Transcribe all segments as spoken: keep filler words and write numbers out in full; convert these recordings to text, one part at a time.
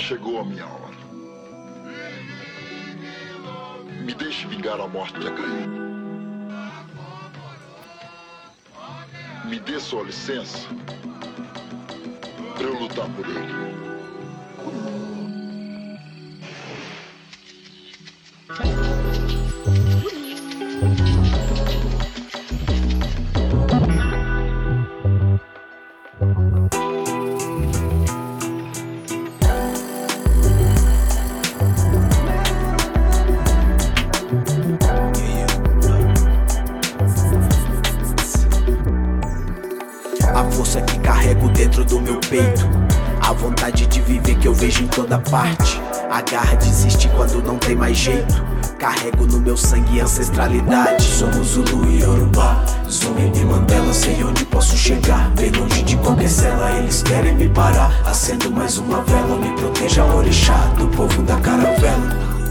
Chegou a minha hora. Me deixe vingar a morte de Acaí. Me dê sua licença para eu lutar por ele. A força que carrego dentro do meu peito, a vontade de viver que eu vejo em toda parte, a garra de insistir quando não tem mais jeito. Carrego no meu sangue ancestralidade. Somos Zulu e Yorubá, Zumbi e Mandela. Sei onde posso chegar, bem longe de qualquer cela. Eles querem me parar, acendo mais uma vela. Me proteja, orixá, do povo da caravela.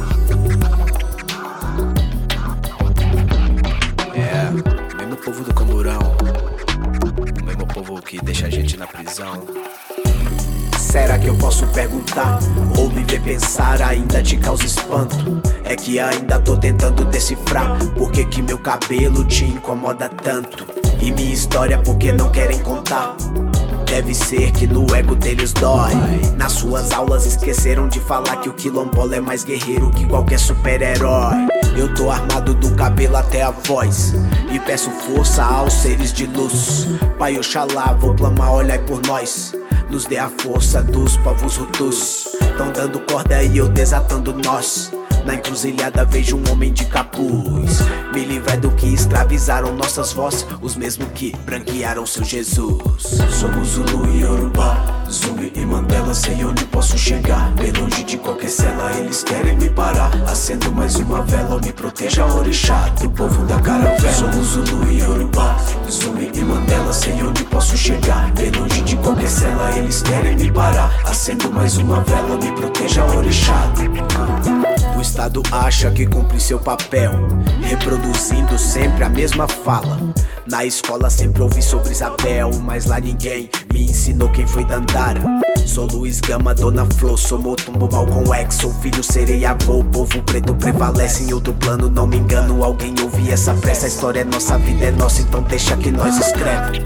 É, mesmo povo do Camburão, o mesmo povo que deixa a gente na prisão. Será que eu posso perguntar, ou me ver pensar ainda te causa espanto? É que ainda tô tentando decifrar por que que meu cabelo te incomoda tanto, e minha história por que não querem contar. Deve ser que no ego deles dói. Nas suas aulas esqueceram de falar que o quilombola é mais guerreiro que qualquer super-herói. Eu tô armado do cabelo até a voz e peço força aos seres de luz. Pai Oxalá, vou clamar, olhai por nós. Nos dê a força dos povos hutus. Tão dando corda e eu desatando nós. Na encruzilhada vejo um homem de capuz. Me livrai do que escravizaram nossas vozes, os mesmos que branquearam seu Jesus. Somos Zulu e Yorubá, Zumbi e Mandela. Sei onde posso chegar, bem longe de qualquer cela. Eles querem me parar, acendo mais uma vela. Me proteja, orixá, do povo da caravela. Somos Zulu e Yorubá, Zumbi e Mandela. Sei onde posso chegar, bem longe de qualquer cela. Eles querem me parar, acendo mais uma vela. Me proteja, orixá. O Estado acha que cumpre seu papel, reproduzindo sempre a mesma fala. Na escola sempre ouvi sobre Isabel, mas lá ninguém me ensinou quem foi Dandara. Sou Luiz Gama, Dona Flor, sou Motumbo, Malcolm X. Sou filho, serei avô, o povo preto prevalece. Em outro plano, não me engano, alguém ouve essa pressa. A história é nossa, a vida é nossa, então deixa que nós escreve.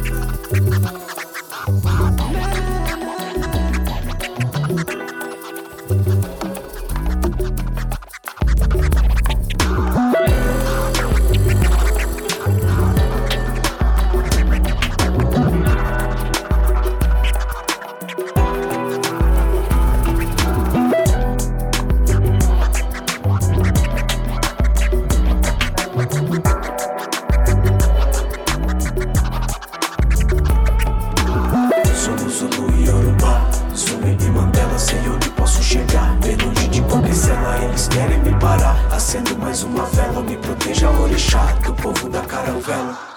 Somos Zulu e Yorubá, Zumbi e Mandela. Sei onde posso chegar, bem longe de qualquer cela. Eles querem me parar, acendo mais uma vela. Me proteja, orixá, do povo da caravela.